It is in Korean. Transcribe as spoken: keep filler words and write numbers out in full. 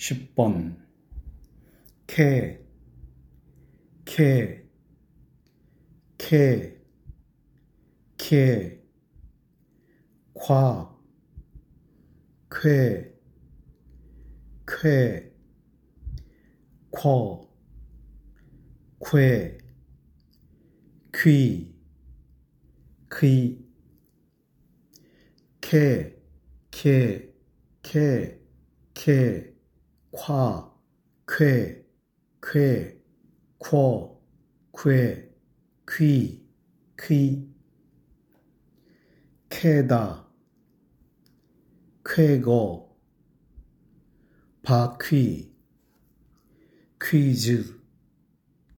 십 번 캐, 캐, 캐, 캐, 夸, 쾌, 쾌, 쿼, 쾌, 퀴, 퀴, 캐, 캐, 캐, 캐, 夸, 쾌, 쾌, 쿼, 쾌, 퀴, 퀴, 캐다, 쾌거, 바퀴, 퀴즈,